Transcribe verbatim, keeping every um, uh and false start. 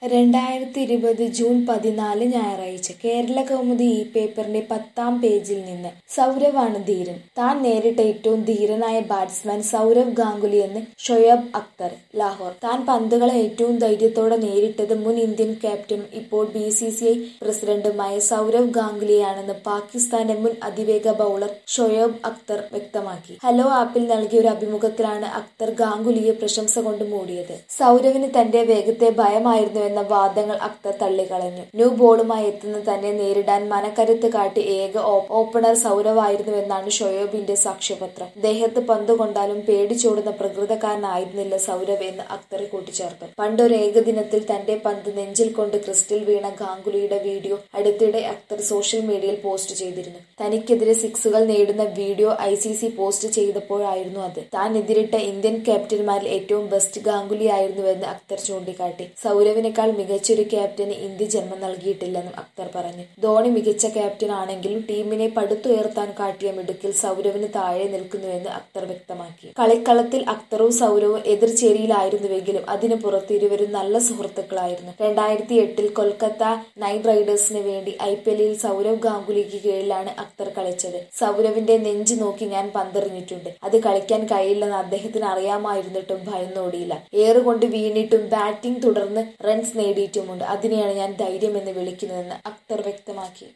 രണ്ടായിരത്തി ഇരുപത് ജൂൺ പതിനാല് ഞായറാഴ്ച കേരള കൗമുദി ഈ പേപ്പറിന്റെ പത്താം പേജിൽ നിന്ന് സൗരവാണ് ധീരൻ. താൻ നേരിട്ട ഏറ്റവും ധീരനായ ബാറ്റ്സ്മാൻ സൗരവ് ഗാംഗുലിയെന്ന് ഷൊയബ് അക്തർ, ലാഹോർ. താൻ പന്തുകളെ ഏറ്റവും ധൈര്യത്തോടെ നേരിട്ടത് മുൻ ഇന്ത്യൻ ക്യാപ്റ്റനും ഇപ്പോൾ ബി സി സി ഐ പ്രസിഡന്റുമായ സൗരവ് ഗാംഗുലിയാണെന്ന് പാകിസ്ഥാന്റെ മുൻ അതിവേഗ ബൗളർ ഷൊയബ് അക്തർ വ്യക്തമാക്കി. ഹലോ ആപ്പിൽ നൽകിയ ഒരു അഭിമുഖത്തിലാണ് അക്തർ ഗാംഗുലിയെ പ്രശംസ കൊണ്ട് മൂടിയത്. സൗരവിന് തന്റെ വേഗത്തെ ഭയമായിരുന്നുവെന്ന വാദങ്ങൾ അക്തർ തള്ളിക്കളഞ്ഞു. ന്യൂ ബോളുമായി എത്തുന്ന തന്നെ നേരിടാൻ മനക്കരുത്ത് കാട്ടി ഏക ഓപ്പണർ സൗരവായിരുന്നുവെന്നാണ് ഷൊയബിന്റെ സാക്ഷ്യപത്രം. ദേഹത്ത് പന്ത് കൊണ്ടാലും പേടിച്ചോടുന്ന പ്രകൃതക്കാരനായിരുന്നില്ല സൗരവ് എന്ന് അക്തർ കൂട്ടിച്ചേർത്തു. പണ്ടൊരു ഏകദിനത്തിൽ തന്റെ പന്ത് നെഞ്ചിൽ കൊണ്ട് ക്രിസ്റ്റിൽ വീണ ഗാംഗുലിയുടെ വീഡിയോ അടുത്തിടെ അക്തർ സോഷ്യൽ മീഡിയയിൽ പോസ്റ്റ് ചെയ്തിരുന്നു. തനിക്കെതിരെ സിക്സുകൾ നേടുന്ന video I C C post ചെയ്തപ്പോഴായിരുന്നു അത്. താൻ എതിരിട്ട ഇന്ത്യൻ ക്യാപ്റ്റന്മാരിൽ ഏറ്റവും ബെസ്റ്റ് ഗാംഗുലിയായിരുന്നുവെന്ന് അക്തർ ചൂണ്ടിക്കാട്ടി. സൗരവിനേക്കാൾ മികച്ചൊരു ക്യാപ്റ്റന് ഇന്ത്യ ജന്മം നൽകിയിട്ടില്ലെന്നും അക്തർ പറഞ്ഞു. ധോണി മികച്ച ക്യാപ്റ്റൻ ആണെങ്കിലും ടീമിനെ പടുത്തുയർത്താൻ കാട്ടിയ മിടുക്കിൽ സൗരവിന് താഴെ നിൽക്കുന്നുവെന്ന് അക്തർ വ്യക്തമാക്കി. കളിക്കളത്തിൽ അക്തറും സൗരവും എതിർചേരിയിലായിരുന്നുവെങ്കിലും അതിനു പുറത്ത് ഇരുവരും നല്ല സുഹൃത്തുക്കളായിരുന്നു. രണ്ടായിരത്തി എട്ടിൽ കൊൽക്കത്ത നൈറ്റ് റൈഡേഴ്സിന് വേണ്ടി ഐ പി എല്ലിൽ സൗരവ് ഗാംഗുലിക്ക് കീഴിലാണ് അക്തർ കളിച്ചത്. സൗരവിന്റെ നെഞ്ച് നോക്കി ഞാൻ പന്തെറിഞ്ഞിട്ടുണ്ട്. അത് കളിക്കാൻ കഴിയില്ലെന്ന് അദ്ദേഹത്തിന് അറിയാമായിരുന്നിട്ടും ഭയന്നോടിയില്ല. ഏറുകൊണ്ട് വീണിട്ടും ബാറ്റിംഗ് തുടർന്ന് റൺസ് നേടിയിട്ടുമുണ്ട്. അതിനെയാണ് ഞാൻ ധൈര്യമെന്ന് വിളിക്കുന്നതെന്ന് അക്തർ വ്യക്തമാക്കി.